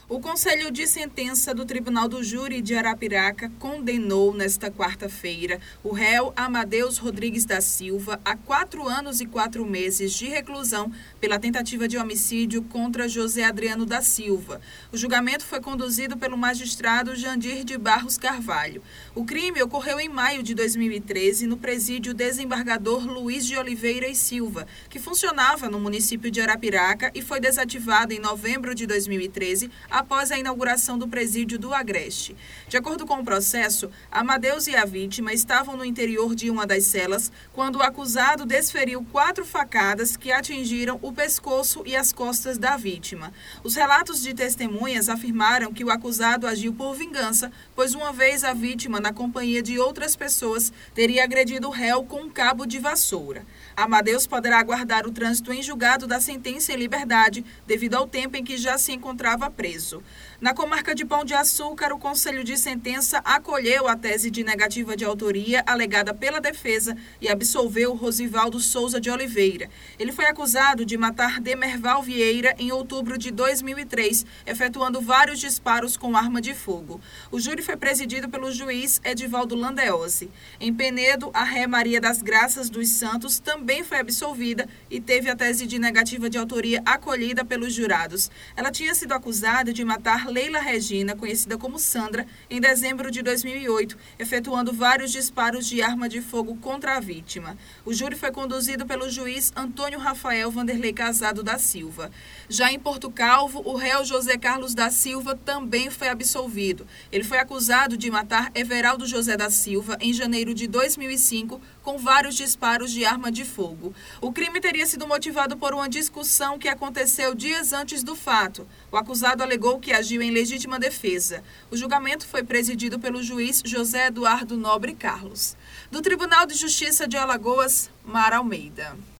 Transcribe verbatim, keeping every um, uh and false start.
O Conselho de Sentença do Tribunal do Júri de Arapiraca condenou nesta quarta-feira o réu Amadeus Rodrigues da Silva a quatro anos e quatro meses de reclusão pela tentativa de homicídio contra José Adriano da Silva. O julgamento foi conduzido pelo magistrado Jandir de Barros Carvalho. O crime ocorreu em maio de dois mil e treze no presídio Desembargador Luiz de Oliveira e Silva, que funcionava no município de Arapiraca e foi desativado em novembro de dois mil e treze, após a inauguração do presídio do Agreste. De acordo com o processo, Amadeus e a vítima estavam no interior de uma das celas quando o acusado desferiu quatro facadas que atingiram o pescoço e as costas da vítima. Os relatos de testemunhas afirmaram que o acusado agiu por vingança, pois uma vez a vítima, na companhia de outras pessoas, teria agredido o réu com um cabo de vassoura. Amadeus poderá aguardar o trânsito em julgado da sentença em liberdade, devido ao tempo em que já se encontrava preso. Na comarca de Pão de Açúcar, o Conselho de Sentença acolheu a tese de negativa de autoria alegada pela defesa e absolveu Rosivaldo Souza de Oliveira. Ele foi acusado de matar Demerval Vieira em outubro de dois mil e três, efetuando vários disparos com arma de fogo. O júri foi presidido pelo juiz Edivaldo Landeose. Em Penedo, a ré Maria das Graças dos Santos também foi absolvida e teve a tese de negativa de autoria acolhida pelos jurados. Ela tinha sido acusada de matar Leila Regina, conhecida como Sandra, em dezembro de dois mil e oito, efetuando vários disparos de arma de fogo contra a vítima. O júri foi conduzido pelo juiz Antônio Rafael Vanderlei Casado da Silva. Já em Porto Calvo, o réu José Carlos da Silva também foi absolvido. Ele foi acusado de matar Everaldo José da Silva em janeiro de dois mil e cinco, com vários disparos de arma de fogo. O crime teria sido motivado por uma discussão que aconteceu dias antes do fato. O acusado alegou que agiu em legítima defesa. O julgamento foi presidido pelo juiz José Eduardo Nobre Carlos. Do Tribunal de Justiça de Alagoas, Mara Almeida.